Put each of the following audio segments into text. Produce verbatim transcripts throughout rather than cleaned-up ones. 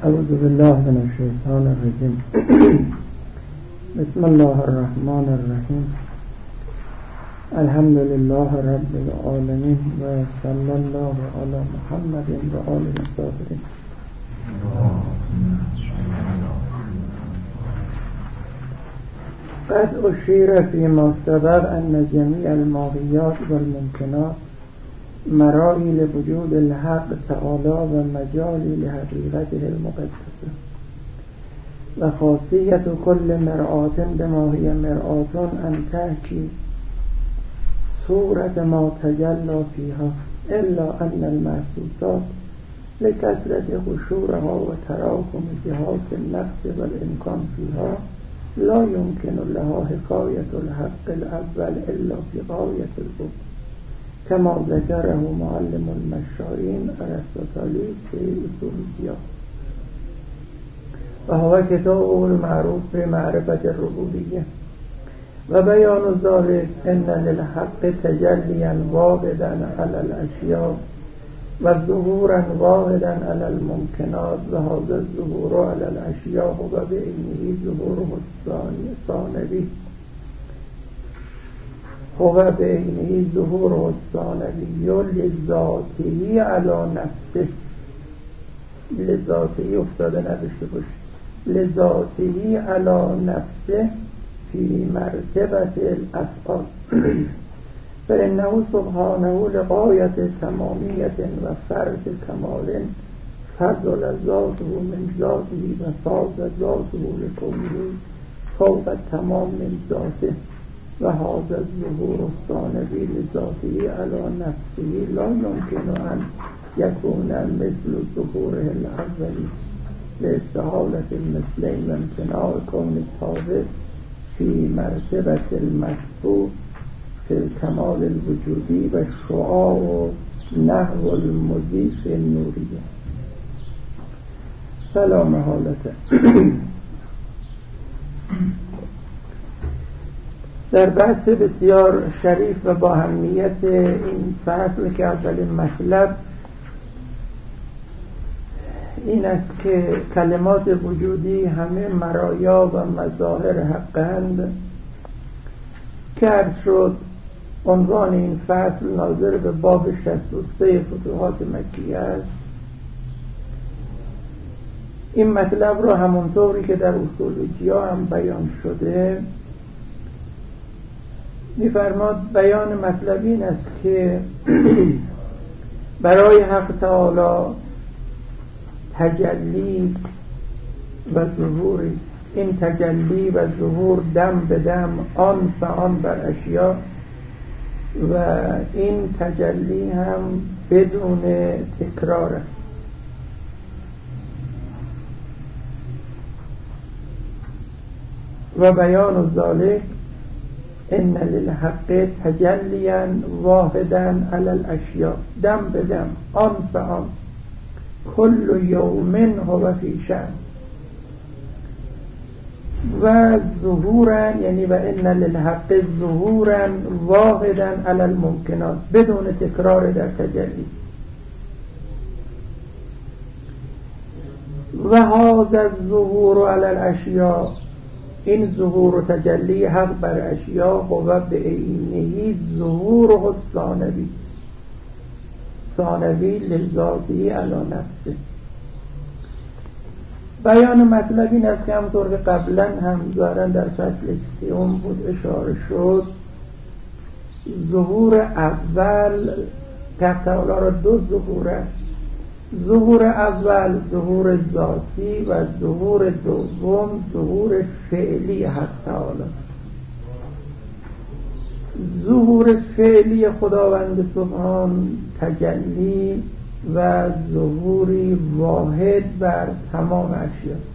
اعوذ بالله من الشیطان الرجیم. بسم الله الرحمن الرحیم. الحمد لله رب العالمین و صلی الله علی محمد و آله الطاهرین. قد اشیر فيما سبق ان جميع الماهیات والممکنات مرائی لوجود الحق تعالی و مجالی لحقیقته المقدسه و خاصیت کل مرآت بما هی مرآت ان تحکی صورت ما تجلی فیها الا ان المحسوسات لکثرت خشوعها و تراکم جهات النفس والامکان فیها لا يمكن لها حکایت الحق الاول الا فی غایت البعد كما ذكره معلم المشاعرين ارسطاطالیس في اصول الديان وهو كتابه المعروف بمعرفة الربوبية وبيان ذلك ان للحق تجليا واحدا على الاشياء وظهورا واحدا على الممكنات وهذا الظهور على الاشياء هو بعينه ظهوره الثانوي هو بعینه ظهور الثانوی لذاته علی نفسه. لذاته افتاده نداشته باشه. لذاته علی نفسه فی مرتبت الافعال فانه سبحانه لغایت تمامیت و فرد کمال فضل ذاته من ذاته و فاض ذاته لکونه فوق تمام من ذاته و هذا الظهور الثانوی لذاته علی نفسه لا يمكن ان يكون مثل ظهوره الاولی لاستحالة المثلين و امتناع کون التابع في مرتبة المسبوق في الكمال الوجودی و شعاع نحو المضیف النوریه. فلا محالته. در بحث بسیار شریف و با اهمیت این فصل که اولین مطلب این است که کلمات وجودی همه مرایا و مظاهر حقند که عرض شد عنوان این فصل ناظر به باب شصت و سه فتوحات مکیه است. این مطلب را همونطوری که در اصول جیا هم بیان شده می‌فرماد بیان مطلب این است که برای حق تعالی تجلی و ظهور، این تجلی و ظهور دم به دم آن فآن بر اشیاء و این تجلی هم بدون تکرار است. و بیان ذالک ان للحق تجلیا واحدا علی الاشیاء دم به دم آن فآن کل یوم هو فی شأن و ظهورا یعنی و ان للحق ظهورا واحدا علی الممکنات بدون تکرار در تجلی. و هذا الظهور علی الاشیاء این ظهور و تجلی حق بر اشیاء و به عینه ظهور و ثانوی ثانوی لذاتی علی نفسه. بیان مطلب این است که همونطور که قبلا هم ظاهرا در فصل سیوم بود اشاره شد ظهور اول حق تعالی را دو ظهور است. ظهور اول ظهور ذاتی و ظهور دوم ظهور فعلی حق تعالی است. ظهور فعلی خداوند سبحان تجلی و ظهوری واحد بر تمام اشیاء است،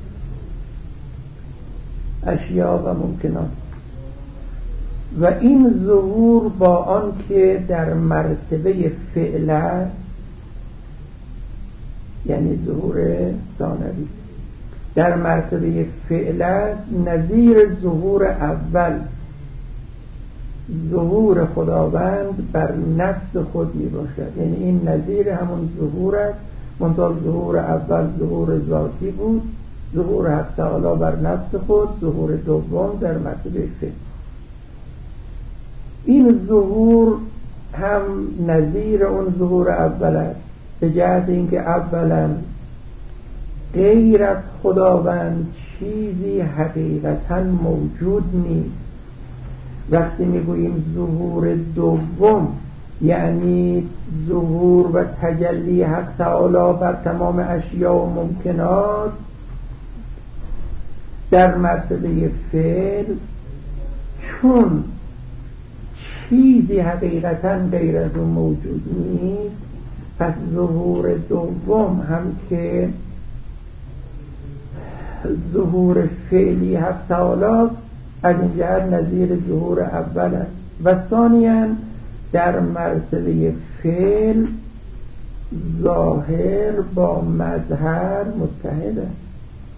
اشیاء و ممکنات. و این ظهور با آن که در مرتبه فعل است یعنی ظهور ثانوی در مرتبه فعل است نظیر ظهور اول ظهور خداوند بر نفس خود می باشد. یعنی این نظیر همون ظهور است منتها ظهور اول ظهور ذاتی بود، ظهور حق تعالی بر نفس خود، ظهور دوم در مرتبه فعل. این ظهور هم نظیر اون ظهور اول است، به جهت اینکه اولا غیر از خداوند چیزی حقیقتا موجود نیست. وقتی میگوییم ظهور دوم یعنی ظهور و تجلی حق تعالی بر تمام اشیاء و ممکنات در مرتبه فعل، چون چیزی حقیقتا غیر از اون موجود نیست، پس ظهور دوم هم که ظهور فعلی حق تعالی است، از این جهت نظیر ظهور اول است. و ثانیاً در مرتبه فعل ظاهر با مظهر متحد است.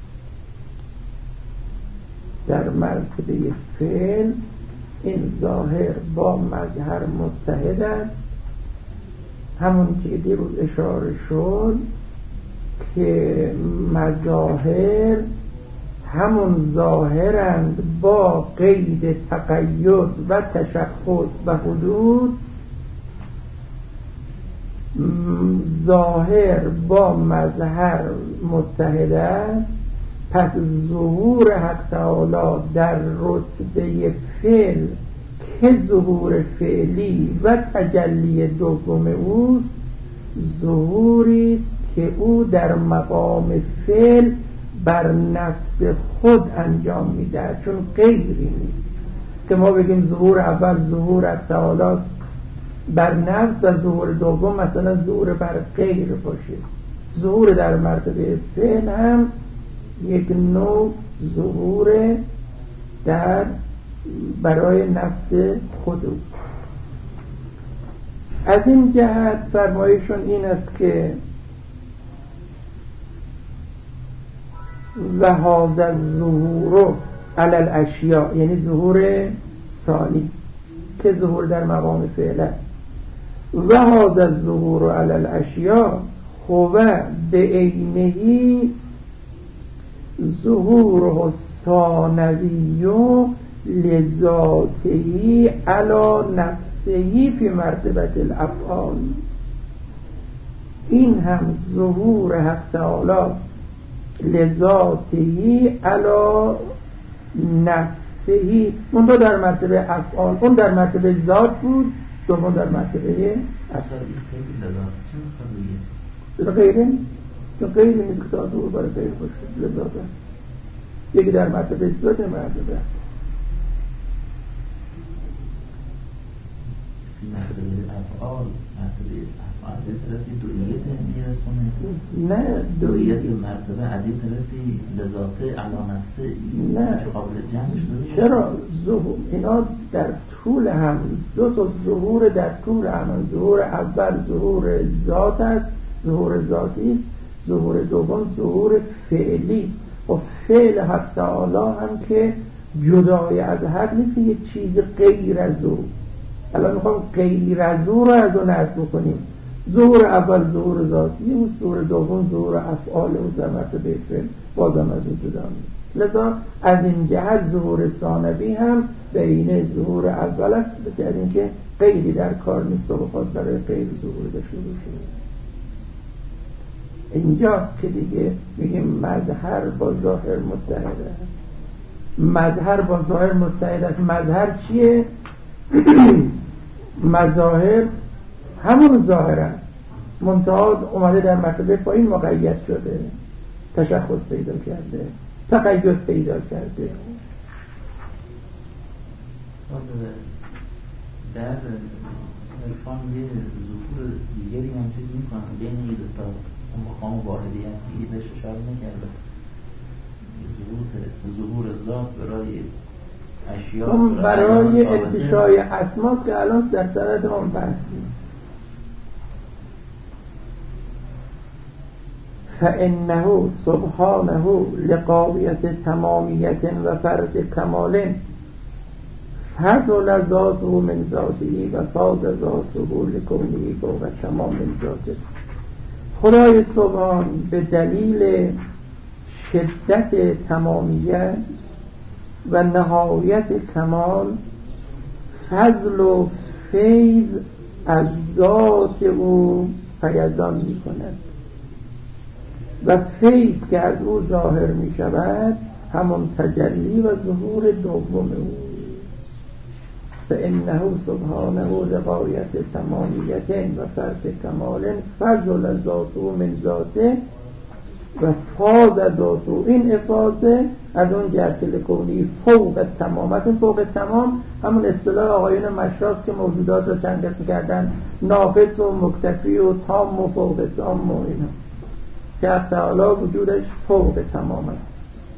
در مرتبه فعل این ظاهر با مظهر متحد است، همون که دیروز اشاره شد که مظاهر همون ظاهرند با قید تقید و تشخص و حدود. ظاهر با مظهر متحد است، پس ظهور حق تعالی در رتبه فعل که ظهور فعلی و تجلی دوم اوست، ظهوری است که او در مقام فعل بر نفس خود انجام میده، چون غیری نیست که ما بگیم ظهور اول ظهور حق تعالی است بر نفس و ظهور دوم مثلا ظهور بر غیر باشه. ظهور در مرتبه فعل هم یک نوع ظهور در برای نفس خود اوست. از این جهت فرمایشون این است که و هذا الظهور علی الاشیاء، یعنی ظهور ثانی که ظهور در مقام فعل است، و هذا الظهور علی الاشیاء هو به عینه ظهور ثانوی لذاته علی نفسه فی مرتبه الافعال. این هم ظهور حق تعالی است لذاته علی نفسه، اون دو در مرتبه افعال، اون در مرتبه ذات بود، دوم در مرتبه افعال. غیره نیست، چون غیره نیست که ظهور برای غیر باشه، لذات هست. یکی در مرتبه ذات، مرتبه مرتبه افعال، مرتبه افعال به طرفی دوئیت میرسونه، نه دوئیت مرتبه عدی طرفی لذاته علا نفسه، نه قابل جمعش داره. چرا؟ ظهور اینا در طول هم دو تا ظهور در طول هم. ظهور اول ظهور ذات است، ظهور ذاتی است. ظهور دوم ظهور فعلی است. و فعل حق تعالی هم که جدای از حق نیست که یک چیز غیر از او. الان میخوام غیر از او رو از اون نفی بکنیم. ظهور اول ظهور ذاتی و ظهور دوم ظهور افعال و زمت به فعل بازم از اون جدا نیست. لذا از این جهت ظهور ثانوی هم بین ظهور اول است، به اینکه غیری در کار نیست و بخواد برای غیر ظهور داشته باشه. اینجاست که دیگه میگیم مظهر با ظاهر متحد است. مظهر با ظاهر متحد است. مظهر چیه؟ مظاهر همون ظاهر است، منتها اومده در مرتبه پایین مقید شده، تشخص پیدا کرده، تقید پیدا کرده. در عرفان یه ظهور دیگری هم چیز میکنن بین این دوتا اون مقام واحدیت که ایدش اشاره نکرده، ظهور ذات برای اشیاء اون برای انتشای اسماس که الان در سرد ما بحثیم. فإنه سبحانه لقاویت تمامیت و فرد کمال فضل ذاته من ذاته و فاض ذاته لکونه و تمام من ذاته. خدای سبحان به دلیل شدت تمامیت و نهایت کمال فضل و فیض از ذات او فیضان می کند و فیض که از او ظاهر می شود همون تجلی و ظهور دوم او. فإنه سبحانه لغایت تمامیت و فرق کمال فضل ذاته من ذاته و فاز ذاته. این افاظه از اون جهت لکونی فوق تمامت. این فوق تمام همون اصطلاح آقایون مشراس که موجودات رو چند قسم کردن، ناقص و مکتفی و تام و فوق تام و اینا، که حق تعالی وجودش فوق تمام است.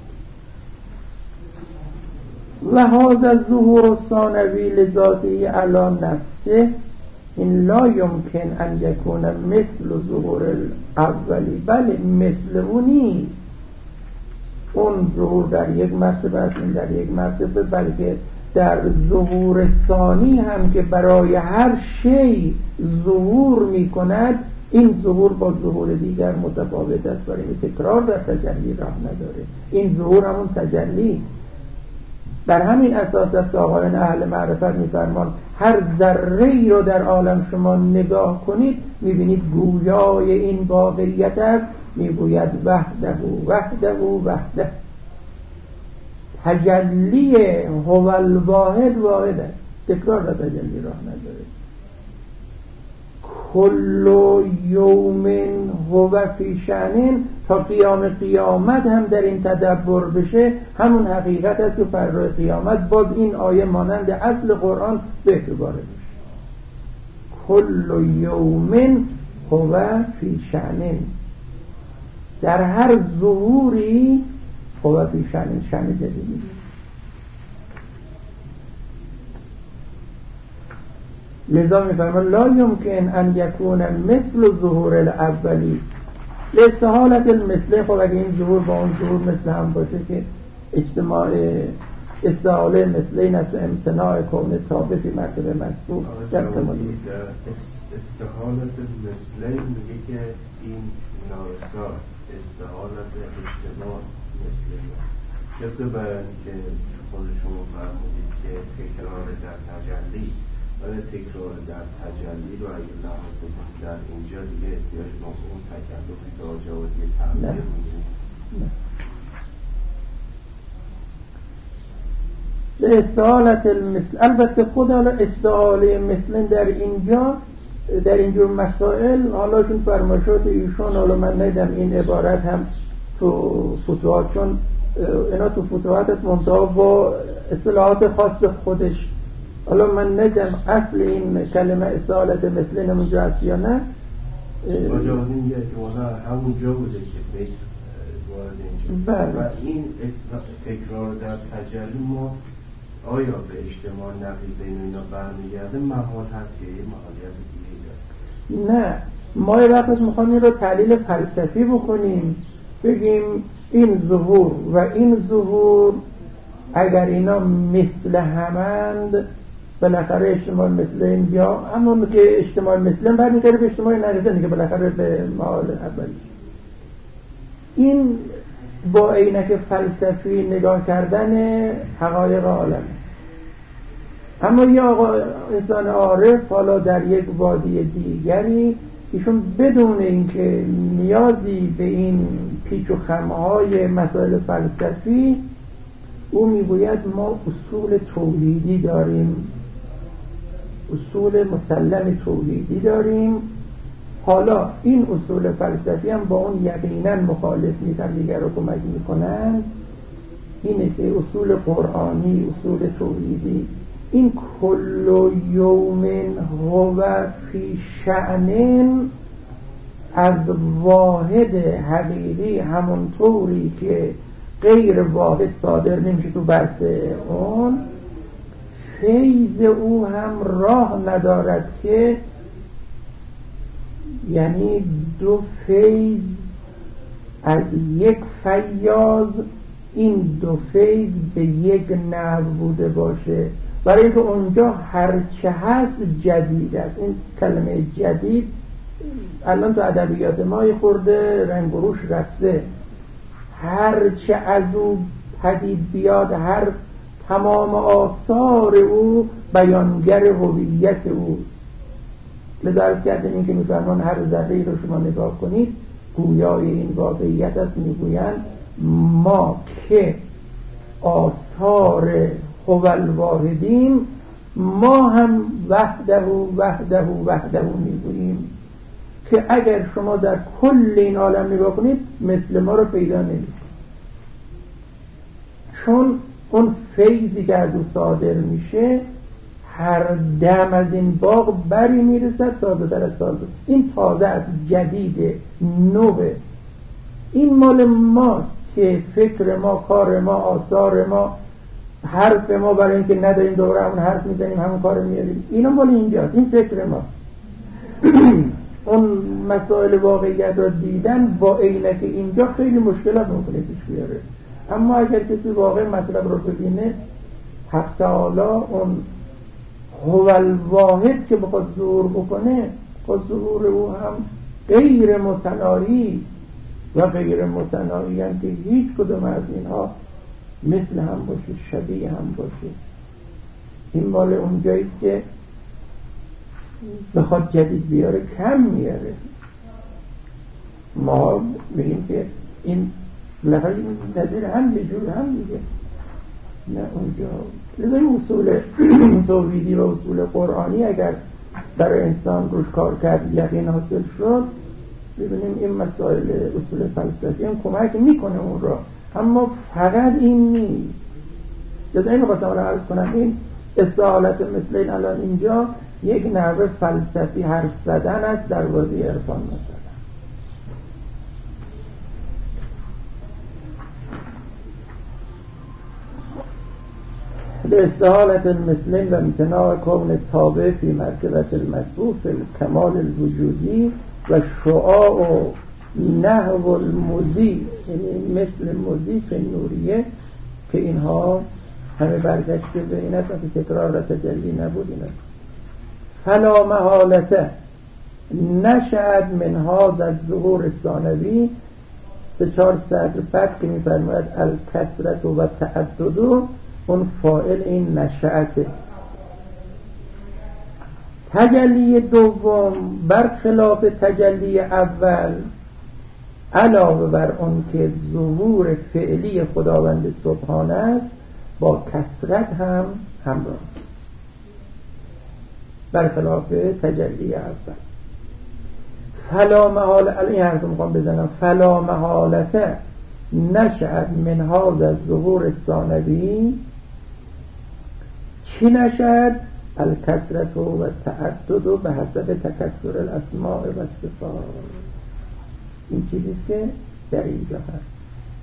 و هذا الظهور الثانوی لذاته علی نفسه این لا یمکن ان یکون مثل ظهور الاولی، بله مثل اون نیست. اون ظهور در یک مرتبه است، این در یک مرتبه، بلکه در ظهور ثانی هم که برای هر شی ظهور می کند، این ظهور با ظهور دیگر متفاوت است، برای تکرار در تجلی راه نداره. این ظهور همون تجلی است. بر همین اساس است که آقایان اهل معرفت می‌فرمایند هر ذره‌ای رو در عالم شما نگاه کنید می‌بینید گویای این واقعیت است، میگوید وحده وحده وحده. تجلی هو الواحد واحد است، تکرار در تجلی راه نداره. کل یوم هو فی شأن، تا قیام قیامت هم در این تدبر بشه همون حقیقت است که فرای قیامت باز این آیه مانند اصل قرآن به اعتبار بشه. کل یوم هو فی شأن، در هر ظهوری هو فی شأن، شأن جدیدی. لذا می‌فرماید لا یمکن ان یکون مثل ظهور الاولی لاستحالة المثل. خب اگه این ظهور با اون ظهور مثل هم باشه که اجتماع استحاله مثلین است و امتناع کون تابع فی مرتبه مذکور در تمامی. استحالة المثلین میگه که این ناقصات استحالة اجتماع مثلین چطور برای که خود شما فرمودید که تکرار در تجلی، ولی تکرار در تجلی رو اگه لحاظ بکنید در اینجا دیگه احتیاج به اون تکلفی که آجاوزی تعبیر میدونید. به استحالت المثل، البته خود حالا استحاله مثل در اینجا در اینجور مسائل حالا چون فرمایشات ایشون، حالا من ندیدم این عبارت هم تو فتوحات، چون اینا تو فتوحات منتها با اصطلاحات خاص خودش، حالا من ندیدم اصل این کلمه استحالت مثل نمونجا هست یا نه. آجاوزی میگه که والا همونجا بوده که بیت وارد اینجا و این تکرار در تجلی ما آیا به اجتماع نقیضه این اینا برمیگرده محال هست که یه محالیت دیگه داره؟ نه، ما یه وقت میخوام این رو تحلیل فلسفی بکنیم، بگیم این ظهور و این ظهور اگر اینا مثل همند بالاخره اجتماع مثل این یا همون که اجتماع مثل این برمیگرده به اجتماع نقیضه دیگه، بالاخره به محال اولی. این با عینک فلسفی نگاه کردن حقایق عالم. اما یه آقا انسان عارف حالا در یک وادی دیگری، ایشون بدون اینکه نیازی به این پیچ و خمهای مسائل فلسفی، او میگوید ما اصول توحیدی داریم، اصول مسلم توحیدی داریم. حالا این اصول فلسفی هم با اون یقینا مخالف نیستن، دیگر رو کمک میکنن. اینه که اصول قرآنی، اصول توحیدی، این کل یوم هو فی شأن از واحد حقیقی همون طوری که غیر واحد صادر نمیشه تو بحث اون، فیض او هم راه ندارد که، یعنی دو فیض از یک فیاض این دو فیض به یک نحو بوده باشه، برای اینکه اونجا هرچه هست جدید است. این کلمه جدید الان تو ادبیات ما یه خورده رنگ و روش رفته، هر چه از او پدید بیاد، هر تمام آثار او بیانگر هویت اوست. لذا عرض کردیم این که میفرمان هر ذره‌ای رو شما نگاه کنید گویای این واقعیت است. میگویند ما که آثار هو الواحدیم، ما هم وحده وحده وحده میگوییم که اگر شما در کل این عالم نگاه کنید مثل ما رو پیدا نمی‌کنید، چون اون فیضی که از او صادر میشه هر دم از این باغ بری میرسد تازه در از تازه. این تازه از جدید نوه، این مال ماست که فکر ما، کار ما، آثار ما، حرف ما برای اینکه نداریم دوباره همون حرف میزنیم همون کار میاریم، اینا مال اینجاست، این فکر ماست. اون مسائل واقعیت را دیدن با عینک اینجا خیلی مشکلات ممکنه پیش بیاره، اما اگر کسی واقع مطلب رو ببینه، حق تعالی اون هو الواحد که بخواد ظهور بکنه، خود ظهور او هم غیر متناهی است و غیر متناهی هم که هیچ کدوم از اینها مثل هم باشه، شبیه هم باشه. این مال اونجاییست که بخواد جدید بیاره کم میاره. ما بگیم که این لحظه نظیر هم به جور هم دیگه نه اونجا. لذا این اصول توحیدی و اصول قرآنی اگر برای انسان روش کار کرد یقین حاصل شد، ببینیم این مسائل اصول فلسفی هم کمک میکنه اون را، اما فقط این نیست. لذا این خواستم را عرض کنم این استعالت مثل این الان اینجا یک نحوه فلسفی حرف زدن است در بازی عرفان مثلا. لاستحالة المثلين وامتناع كون التابع في مرتبة المطلوب في الكمال الوجودي والشعاع نحو المضی، یعنی مثل مضی فی النوریه که اینها همه برگشته به این است که تکرار و تجلی نبود. این است فلا محالته نشأت من هذا الظهور الثانوی. سه چهار سطر بعد که می‌فرماید الکثرة و تعدد، اون فاعل این نشأته. تجلی دوم برخلاف تجلی اول، علاوه بر اون که ظهور فعلی خداوند سبحانه است، با کثرت هم همراه است، برخلاف تجلی اول. فلا محاله، الان این حرف میخوام بزنم، فلا محالته نشأت من هذا الظهور الثانوی. چی نشأت؟ الکثرة و تعدد به حسب تکثر الاسماء و صفات. این چیزیست که در اینجا هست.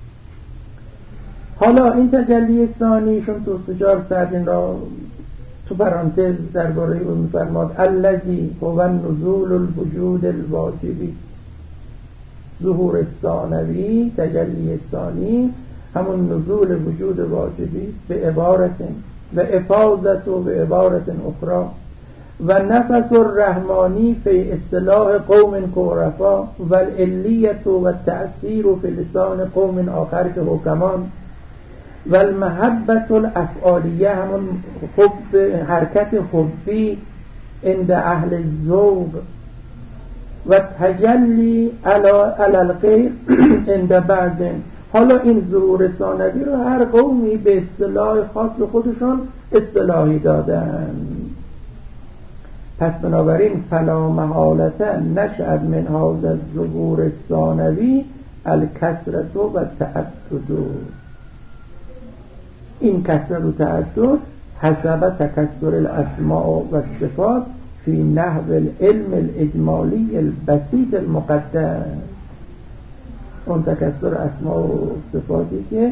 حالا این تجلی ثانیشون تو سجار سعد این را تو پرانتز درباره اون می‌فرماد الذی هو نزول الوجود الواجبی. ظهور ثانوی، تجلی ثانی همون نزول وجود واجبی است به عبارت و افاضت و به عبارت اخرى و نفس الرحمانی فی اصطلاح قوم کورفا و العلیت و تأثیر فی لسان قوم آخر که حکمان و المحبت الافعالیه همون حب، حرکت حبی عند اهل ذوق و تجلی علی الغیر عند بعض. حالا این ظهور ثانوی رو هر قومی به اصطلاح خاص به خودشون اصطلاحی دادن. پس بنابراین فلا محالته نشأت من هذا الظهور الثانوی الکثرة و تعدد. این کثرت و تعدد حسب تکثر الاسماء و صفات فی نحو العلم الاجمالی البسیط المقدس. اون تکثر اسماء و صفاتی که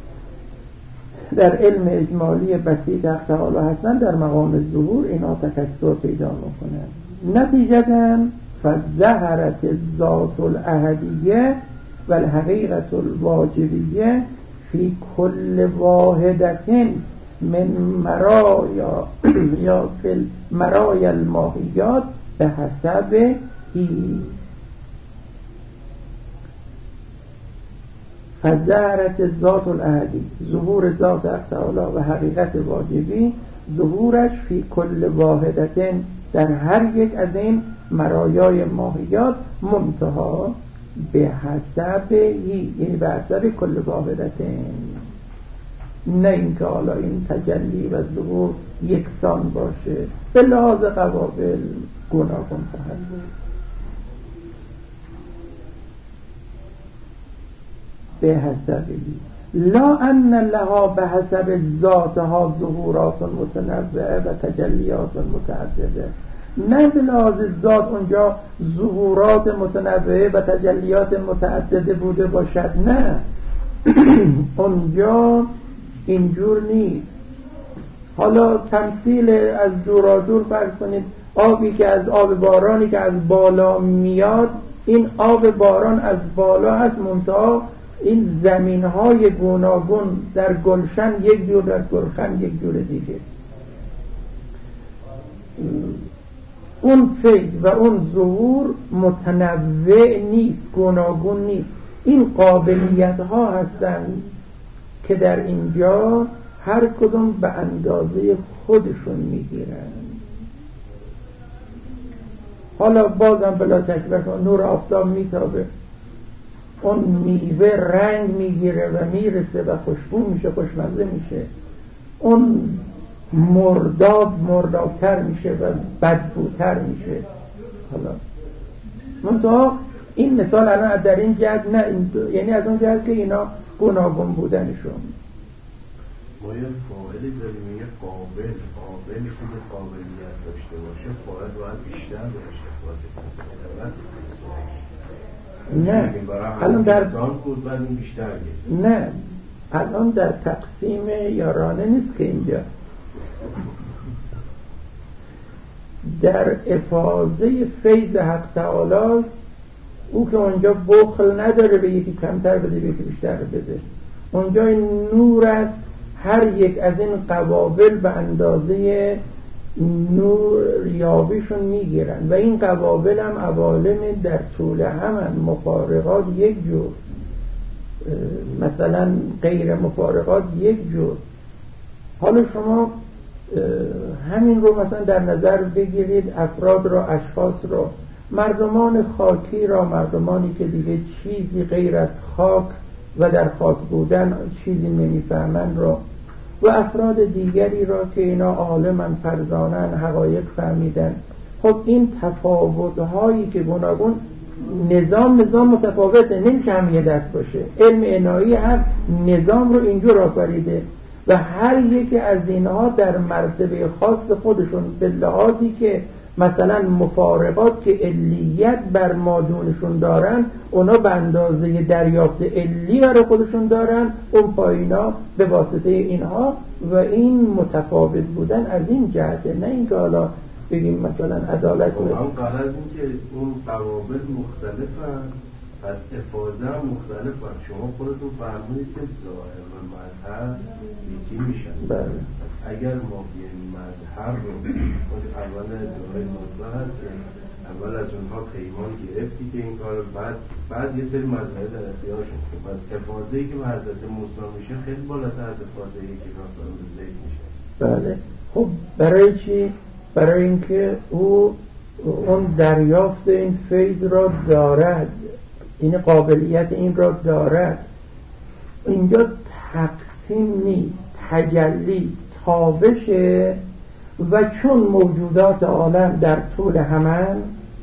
در علم اجمالی بسیط حق تعالی هستن در مقام ظهور اینا تکثر پیدا میکنن. نتیجتاً فظهرت الذات الاحدیه و الحقیقت الواجبیه فی کل واحدت من مرایا یا فی المرایا الماهیات به حسب فظهرت ذات الاحدی، ظهور ذات حق تعالی و حقیقت واجبی، ظهورش فی کل واحدتن، در هر یک از این مرایای ماهیات، منتها به حسب هی، یعنی به حسب کل واحدتن، نه اینکه حالا این تجلی و ظهور یکسان باشه، به لحاظ قوابل گوناگون خواهد بود. به حسب لا ان لها به حسب ذاتها ظهورات متنوعه و تجلیات متعدده، نه به لحاظ ذات اونجا ظهورات متنوعه و تجلیات متعدده بوده باشد، نه اونجا اینجور نیست. حالا تمثیل از دورادور فرض کنید، آبی که از آب بارانی که از بالا میاد، این آب باران از بالا هست، منتها این زمین‌های گوناگون در گلشن یک جور، در گلخن یک جور دیگه. اون فیض و اون ظهور متنوع نیست، گوناگون نیست. این قابلیت ها هستند که در اینجا هر کدوم به اندازه خودشون میگیرن. حالا بازم بلا تکبر کن، نور آفتاب میتابه، اون میوه رنگ میگیره و میرسه و خوشبو میشه، خوشمزه میشه. اون مرداب مردابتر میشه و بدبوتر میشه. حالا منتها این مثال الان در این جهت نه، این یعنی از اون جهت که اینا گوناگون بودنشون. ما یه فاعلی داریم، یه قابل، قابلی که قابلیت داشته باشه فاعل باید بیشتر داشته باشه. نه الان در بود بعد این بیشتر گید. نه الان در تقسیم یارانه نیست که اینجا در افاضه فیض حق تعالی است. او که اونجا بخل نداره به یکی کمتر بده به یکی بیشتر بده. اونجا این نور است، هر یک از این قوابل به اندازه نور یابیشون میگیرن و این قوابل هم عوالم در طول همن، مفارقات یک جور، مثلا غیر مفارقات یک جور. حالا شما همین رو مثلا در نظر بگیرید، افراد را، اشخاص را، مردمان خاکی را، مردمانی که دیگه چیزی غیر از خاک و در خاک بودن چیزی نمیفهمن را، و افراد دیگری را که اینا عالمن، فرزانن، حقایق فهمیدن. خب این تفاوت‌هایی که گوناگون، نظام نظام متفاوته، نمیشه هم یه دست باشه. علم انایی هم نظام رو اینجور آفریده و هر یکی از اینها در مرتبه خاص خودشون، به لحاظی که مثلا مفارقات که علیت بر مادونشون دارن، اونا به اندازه دریافت علی برای خودشون دارن، اون پایینا به واسطه اینها، و این متفاوت بودن از این جهته، نه اینکه حالا بگیم مثلا عدالت و اون قرار از این که اون قوابل مختلفن، پس افاظه هم مختلفن. شما خودتون فهمونید که ظاهر و مظهر یکی میشن. بله. اگر ما بیاییم مظهر رو، اول دورای مطلق هست که اول از اونها پیمان گرفتی که این کار، بعد بعد یه سری مظاهر در اختیار شد. پس افاظه‌ای که به حضرت موسی میشه خیلی بالاتر از افاظه‌ای که مثلا به زید میشه. بله. خب برای چی؟ برای اینکه او اون دریافت این فیض را دارد، این قابلیت این را دارد. اینجا تقسیم نیست، تجلی، تابشه. و چون موجودات عالم در طول همان،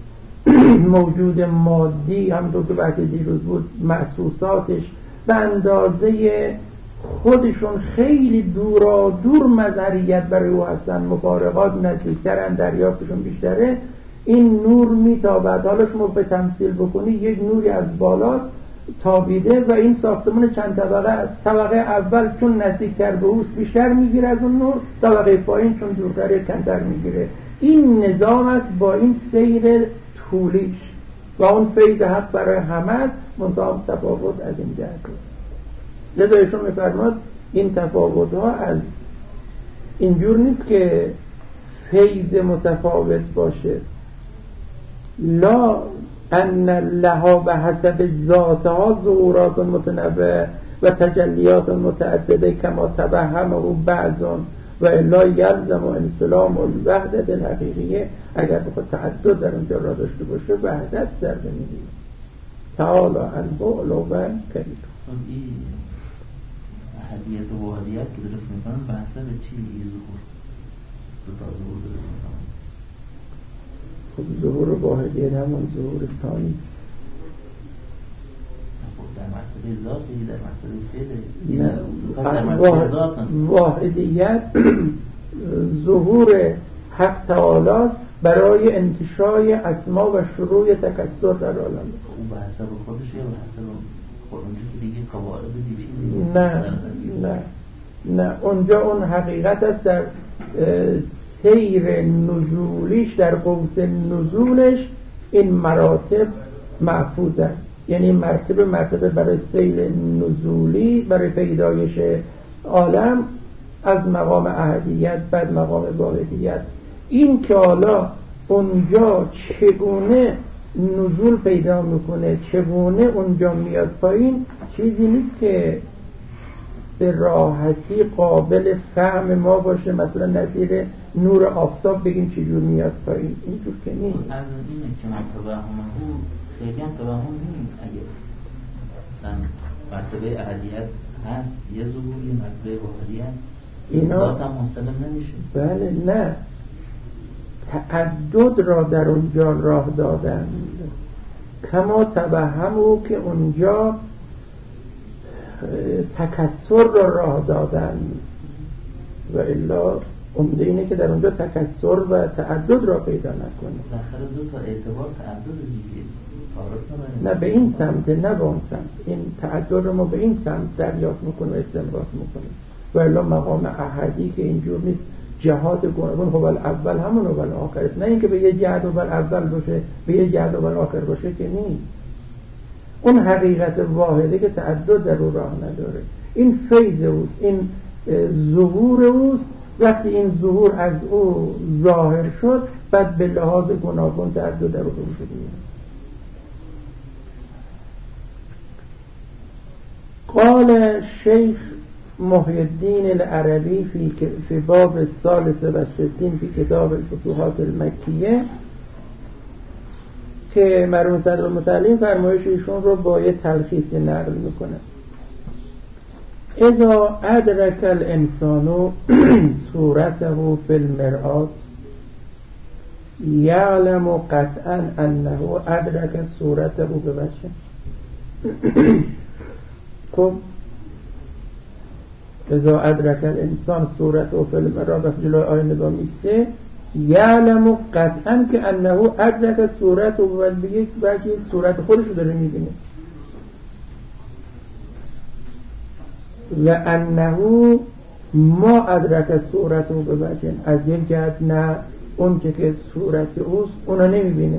موجود مادی هم دو که بحث دیروز بود، محسوساتش به اندازه خودشون خیلی دورا دور مظهریت برای او هستن، مفارقات نزدیکترن، دریافتشون بیشتره، این نور میتابد. حالا شما به تمثیل بکنی، یک نوری از بالاست تابیده و این ساختمان چند طبقه است. طبقه اول چون نزدیکتر به اوست بیشتر میگیره از اون نور، طبقه پایین چون دورتر کمتر میگیره. این نظام است با این سیر طولیش و اون فیض حق برای همه است، منتها تفاوت از این جهت است. لذا ایشون میفرماد این تفاوت ها از اینجور نیست که فیض متفاوت باشه، لا ان لها به حسب ذاتها ظهورات متنوع و تجلیات متعدده کما توهمه بعض و الا یلزم انسلام الوحدت الحقیقیه. اگر بخواد تعدد در اونجا را داشته باشه وحدت در بمیدید تعالی عنه علوا کبیر. این احدیت و واحدیت که درست میکنن بحثه به چی ظهور دو تا ظهور درست میکنن؟ خب ظهور واحدیت همون ظهور ثانی است. در مرتبه ذاتی در مرتبه فعله. نه واحد... واحدیت ظهور حق تعالی است برای انتشای اسما و شروع تکثر در عالم. اون به حسب خودشه یا به حسب اونجا که دیگه قواعد دیگه؟ نه نه نه اونجا اون حقیقت است در سیر نزولیش، در قوس نزولش این مراتب محفوظ است. یعنی مرتبه مرتبه برای سیر نزولی، برای پیدایش عالم از مقام احدیت بعد مقام واحدیت. این که حالا اونجا چگونه نزول پیدا میکنه، چگونه اونجا میاد پایین، چیزی نیست که به راحتی قابل فهم ما باشه. مثلا نظیر نور آفتاب بگیم چجور میاد پایین، اینجور که نیست. از اینه که ما توهمه خیلی هم توهم نیست. اگه مثلا مرتبه احدیت هست یه ظهور، یه مرتبه واحدیت، اینا ذات هم منسلم نمیشه. بله نه، تعدد را در اونجا راه دادن کما توهمو که اونجا تکثر را راه دادن و الا عمده اینه که در اونجا تکثر و تعدد را پیدا نکنه. داخل دو تا اعتبار تعدد دیگه نه به این سمت، نه به اون سمت. این تعدد رو ما به این سمت دریافت میکنه و استنباط میکنه و الا مقام احدی که اینجور نیست. جهات گوناگون هو الاول همون هو الاخر است، نه اینکه به یه جهت هو الاول باشه به یه جهت هو الاخر باشه که نیست. اون حقیقت واحده که تعدد در او راه نداره. این فیض اوست، این ظهور اوست. وقتی این ظهور از او ظاهر شد بعد به لحاظ گوناگون تعدد در او وجود میاد. قال شیخ محی الدین العربی فی فی باب الثالث و الستین فی کتاب الفتوحات المکیه که مرحوم صدر المتعلم فرمایش ایشون رو با یه تلخیص نقل میکنه. اذا ادرک الانسان صورته فی المرآة یعلم قطعا انه ادرک صورته بوجه. خب اذا ادرک الانسان صورته فی المرآة و جلوی آینه با میسه یعلم قطعا که انه ادرک صورته و بگه بلکه صورت خودش رو داره میبینه و انه ما ادرک صورته به وجه، از یک جهت نه اون که که صورت اوست اونا نمیبینه.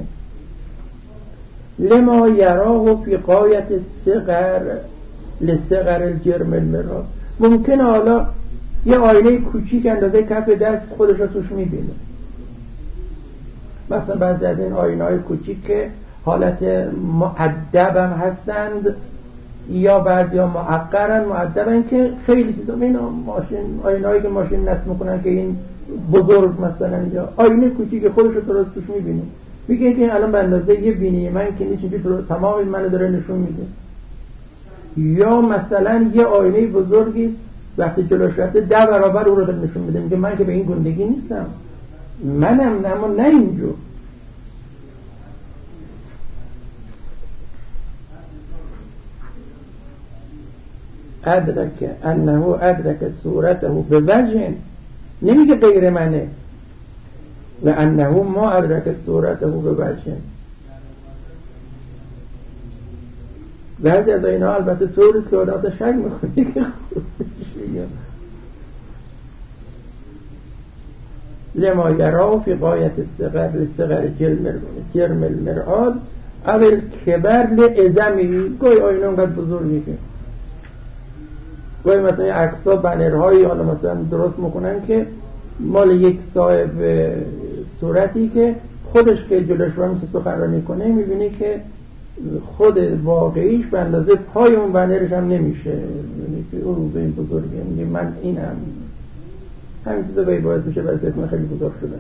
لما یراه فی غایت صغر لصغر الجرم المرآة، ممکنه حالا یه آینه کوچیک اندازه کف دست خودش رو توش میبینه. مثلا بعضی از این آینه های کوچیک که حالت معدب هم هستند یا بعضی ها معقرن معدبن که خیلی چیزا این ماشین آینه هایی که ماشین نصب میکنن که این بزرگ مثلا یا آینه کوچیک خودش رو درست توش میبینه، میگه که این الان به اندازه یه بینی من که نیست اینجوری تمام این منو داره نشون میده. یا مثلا یه آینه بزرگی است وقتی جلوش رفته ده برابر او رو داره نشون میده، میگه من که به این گندگی نیستم، منم نه اما نه اینجور. ادرک انه ادرک صورته به وجه، نمیگه غیر منه، و انه ما ادرک صورته به وجه. بعضی از اینا البته طوریست که آدم اصلا شک میکنه که لما یرا فی غایت الصغر لصغر جرم المرآة اول کبر لعظمی، گوی آینه اونقدر بزرگی که گوی مثلا عکس‌ها بنرهایی حالا مثلا درست میکنن که مال یک صاحب صورتی که خودش که جلوش رو مثل سخنرانی کنه میبینی که خود واقعیش به اندازه پای اون بندرش هم نمیشه. یعنی که اون به این بزرگی میگه من اینم، همین چیزا به باعث میشه برای فتنه خیلی بزرگ شده.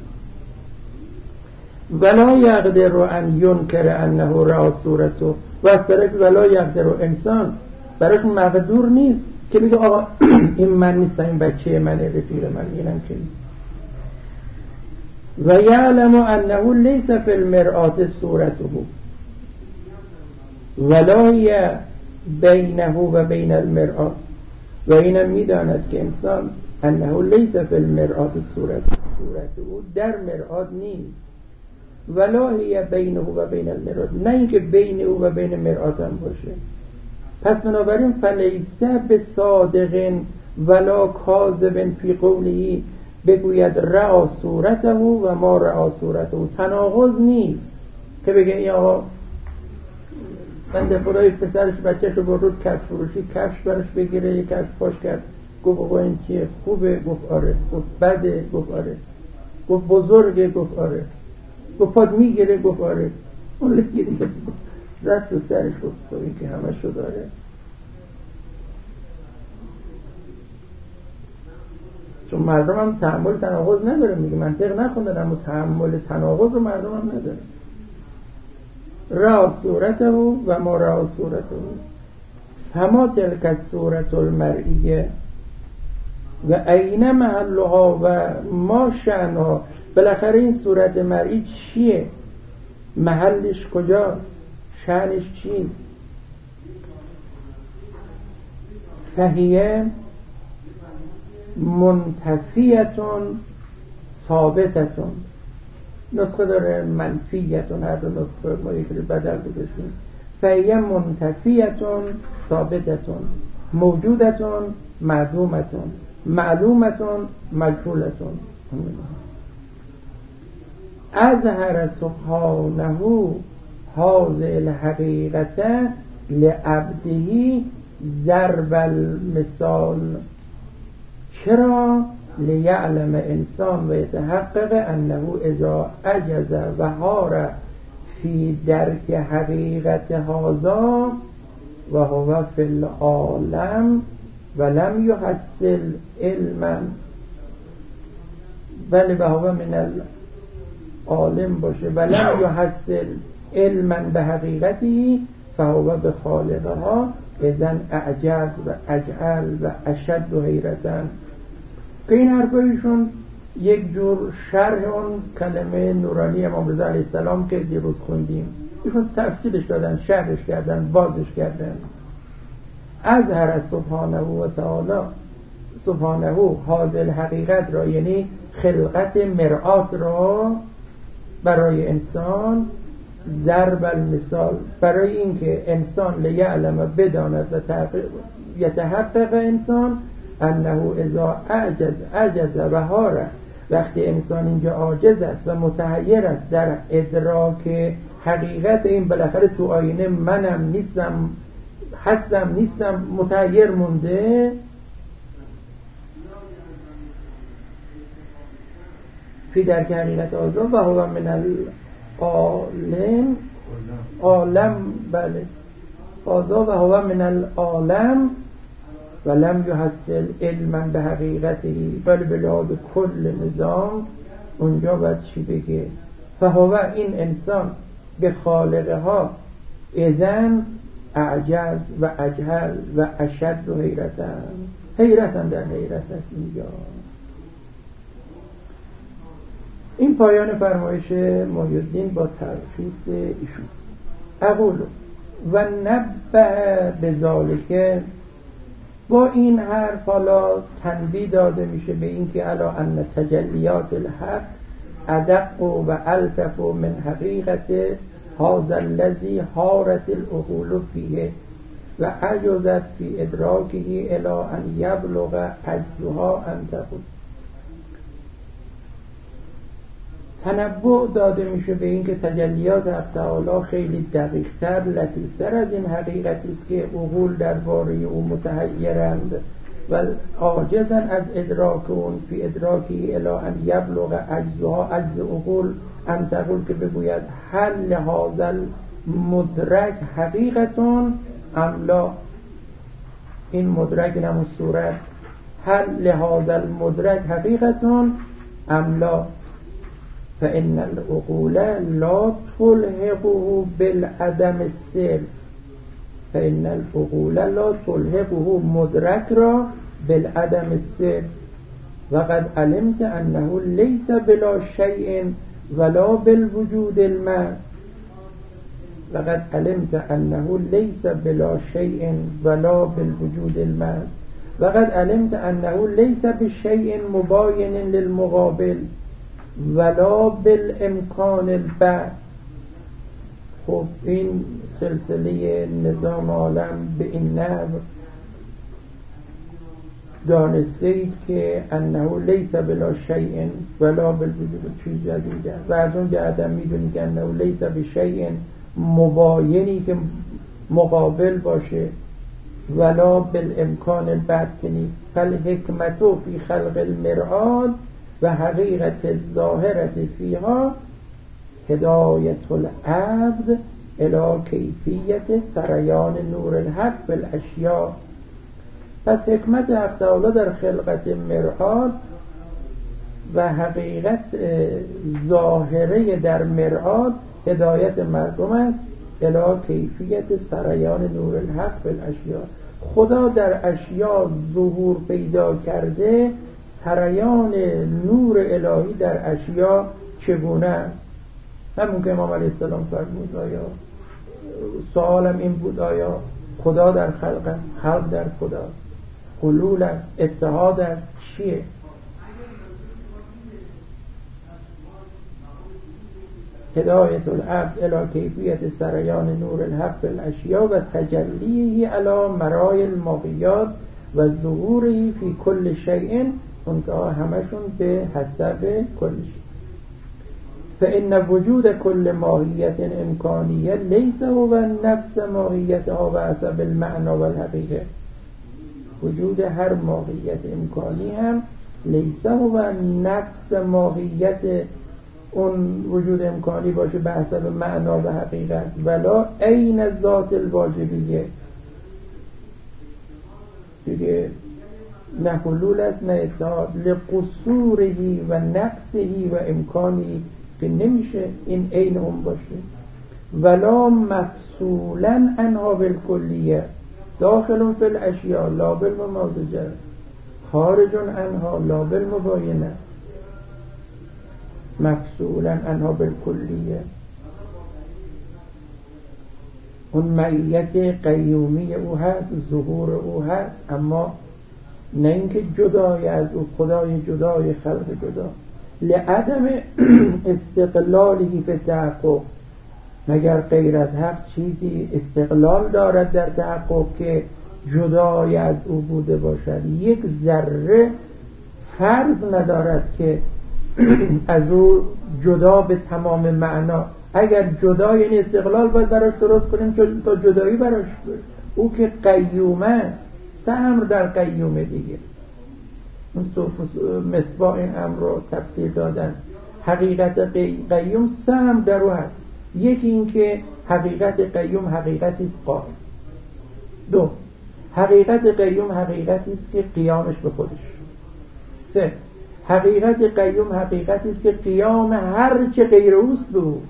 ولا یقدر ان ینکر انه را صورته، و از طرف ولا یقدر انسان براش مقدور نیست که بگه آقا این من نیستم، این بچه من، رفیق من، اینم که نیست. و یعلم انه لیس فی المرآة صورته ولا هی بینه و بین المرآة، و اینم میداند که انسان انه لیس فی المرآة صورته، صورته در مرآة نیست، ولا هی بینه و بین المرآة، نه اینکه بین او و بین مرآة هم باشه. پس بنابراین فلیسه به صادق ولا کاذب فی قوله، بگوید رأى صورته و ما رأى صورته، تناقض نیست که بگه این آقا بنده خدای پسرش بچهش رو برد کفش فروشی، کفش برش بگیره، یک کفش پاش کرد، گفت آقا این چیه؟ خوبه؟ گفت آره. گفت بده؟ گفت آره. گفت بزرگه؟ گفت آره. گفت پاد میگیره؟ گفت آره. اون لگه دیگه زد تو سرش، گفت تو این که همه شو داره. چون مردم هم تحمل تناقض نداره، میگه منطق نخوندن، اما تحمل تناقض رو مردم هم نداره. را صورته و ما را صورته فما تلک صورت المرئیه و این محلها و ما شأنها، بالاخره این صورت مرئی چیه؟ محلش کجاست؟ شأنش چیست؟ فهیه منتفیتون ثابتتون، نسخه داره منفیتون، هر دو نسخه ما یکی رو بدل گذاشتیم. فهیه منتفیتون ثابتتون، موجودتون معدومتون، معلومتون مجهولتون. اظهر سبحانه هذه الحقیقت لعبده ضرب المثال. چرا؟ لیعلم انسان و یتحقق انه اذا عجز و هار فی درک حقیقت هذا و هو فی العالم ولم یحصل علما، بله و هو من العالم باشه، ولم یحصل علما به حقیقتی فهو به خالقها اذن اعجز و اجعل و اشد و حیرتن. که این حرفایشون یک جور شرح اون کلمه نورانی امام رضا علیه السلام که دیروز خوندیم، ایشون تفصیلش دادن، شرحش کردن، بازش کردن. اظهر سبحانه و تعالی سبحانه حاضر حقیقت را، یعنی خلقت مرآت را برای انسان، ضرب المثال، برای اینکه انسان لیعلم بداند و یتحقق انسان انه اذا عجز عجز و هاره، وقتی انسان اینجا عاجز است و متحیر است در ادراک حقیقت این، بالاخره تو آینه منم نیستم، هستم نیستم، متحیر مونده، فی درک حقیقت آزاد و هو من العالم عالم، بله آزاد و هو من العالم ولم یحصل علما به حقیقتی، بل به لحاظ کل نظام اونجا باید چی بگه؟ فهو این انسان به خالقها اذن اعجز و اجهل و اشد و حیرتن، حیرتن در حیرت است اینجا. این پایان فرمایش محی الدین با تلخیص ایشون. اقول و نبه بذالک، با این حرف حالا تنبیه داده میشه به این که علا ان تجلیات الحق ادق و الطف من حقیقت هذا الذی حارت العقول فیه و عجزت فی ادراکه الی ان یبلغ عجزها ان تقول. تنبؤ داده میشه به این که تجلیات حق تعالی خیلی دقیق‌تر، لطیف‌تر از این حقیقتی است که عقول درباره او متحیرند و عاجزن از ادراک اون، فی ادراکی الی ان یبلغ عجزها، عجز عقول ان تقول که بگوید هل هذا المدرک حقیقتون ام لا، این مدرک این همون صورت، هل هذا المدرک حقیقتون ام لا، فإن العقول لا تلحقه بالعدم السر، فإن العقول لا تلحقه مدرک را بالعدم السر، وقد علمت انه ليس بلا شيء ولا بالوجود المحض، وقد علمت انه ليس بلا شيء ولا بالوجود المحض، وقد علمت انه ليس بشيء مباين للمقابل ولا بالامکان البعد. خب این سلسله نظام عالم به این نحو دانستید که انه لیس بلا شیء ولا بالوجود، چیز جدیده، و از اون جهت میدونی که انه لیس بشیء مباینی که مقابل باشه ولا بالامکان البعد که نیست. فالحکمت فی خلق المرآت و حقیقت الظاهرة فیها هدایت العبد الی کیفیت سریان نور الحق بالاشیاء. پس حکمت حق تعالی در خلقت مرآت و حقیقت ظاهره در مرآت هدایت مردم است الی کیفیت سریان نور الحق بالاشیاء. خدا در اشیاء ظهور پیدا کرده، سریان نور الهی در اشیاء چگونه است؟ همون که امام علیه السلام فرمود. آیا سوالم این بود آیا خدا در خلق است؟ خلق در خداست؟ حلول است؟ اتحاد است؟ چیه؟ هدایت العبد الی کیفیت سریان نور الحق بالاشیاء و تجلیه علی مرای الماهیات و ظهوره فی کل شیء، منتها همشون به حسب کل شیء. فإن وجود كل ماهیت امکانیه لیس هو نفس ماهیتها و حسب المعنى و الحقیقه. وجود هر ماهیت امکانی هم لیس هو نفس ماهیت اون وجود امکانی باشه به حسب معنا و حقیقت، ولا عین ذات الواجبیه. دیگه نه حلول است نه اتحاد، لقصورهی و نقصهی و امکانی که نمیشه این عین اون باشه. ولا مفصولا عنها بالکلیه، داخل فی الاشیاء لا بالممازجه، خارج عنها لا بالمباینه. مفصولا عنها بالکلیه، اون معیت قیومی او هست، ظهور او هست، اما نه اینکه جدای از او، خدای جدای خلق جدا. لعدم استقلالی فی تحقق، مگر غیر از حق چیزی استقلال دارد در تحقق که جدای از او بوده باشد؟ یک ذره فرض ندارد که از او جدا به تمام معنا. اگر جدا یعنی استقلال باید براش درست کنیم که تا جدایی براش برد. او که قیوم است، سهم در قیوم دیگه. اون مصباح این امر رو تفسیر دادن. حقیقت قیوم سهم در او هست. یکی این که حقیقت قیوم حقیقتی است قائم. دو، حقیقت قیوم حقیقتی است که قیامش به خودش. سه، حقیقت قیوم حقیقتی است که قیام هر چه غیر اوست به اوست.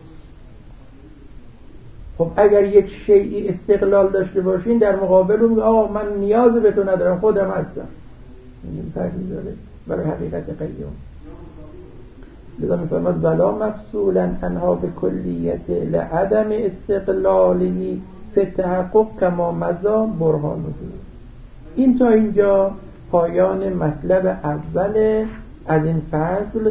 خب اگر یک شیئی استقلال داشته باشین در مقابل اون آه من نیاز به تو ندارم خودم هستم، این فرقی داره برای حقیقت قیوم. لذا میفرماد ولا مفصولا عنها به کلیت لعدم استقلالی فی تحقق کما مضا برهانه. این تا اینجا پایان مطلب اول از این فصل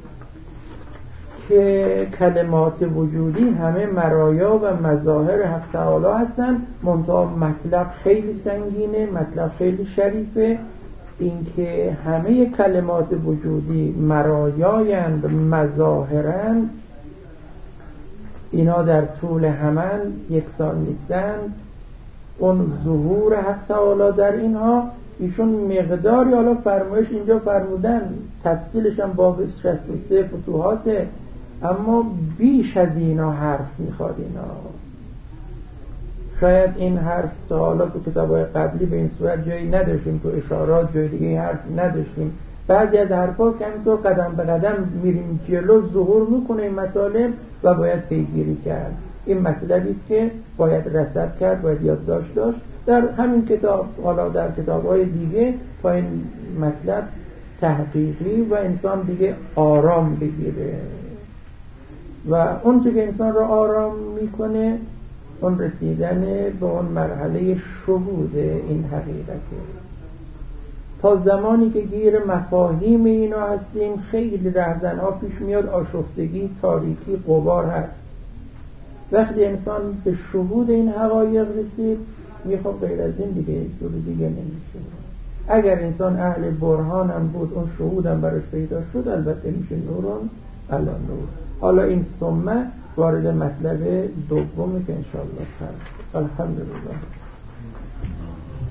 که کلمات وجودی همه مرایا و مظاهر حق تعالی هستند. منتها مطلب خیلی سنگینه، مطلب خیلی شریفه. اینکه همه کلمات وجودی مرایایند، مظاهرند، اینا در طول همان یکسان نیستند. اون ظهور حق تعالی در اینها ایشون مقداری، حالا فرمایش اینجا فرمودن، تفصیلش هم باب شصت و سه فتوحاته، اما بیش از اینا حرف میخواد. اینا شاید این حرف تا حالا تو کتاب‌های قبلی به این صورت جایی نداشتیم، تو اشارات جای دیگه این حرف نداشتیم. بعضی از حرفا که همینطور قدم به قدم میریم جلو ظهور میکنه این مطالب و باید پیگیری کرد. این مطلبی است که باید رصد کرد، باید یادداشت داشت. در همین کتاب، حالا در کتاب‌های دیگه، تا این مطلب تحقیقی و انسان دیگه آرام بگیره و اون که انسان رو آرام میکنه اون رسیدن به اون مرحله شهود این حقیقته. تا زمانی که گیر مفاهیم اینا هستیم خیلی رهزنها پیش میاد، آشفتگی، تاریکی، غبار هست. وقتی انسان به شهود این حقایق رسید میخواد غیر از این دیگه جور دیگه نمیشه. اگر انسان اهل برهان هم بود، اون شهود هم براش پیدا شد، البته میشه نورون علی نور. حالا این ثمه وارد مطلب دومی که انشاءالله کرد. الحمدلله.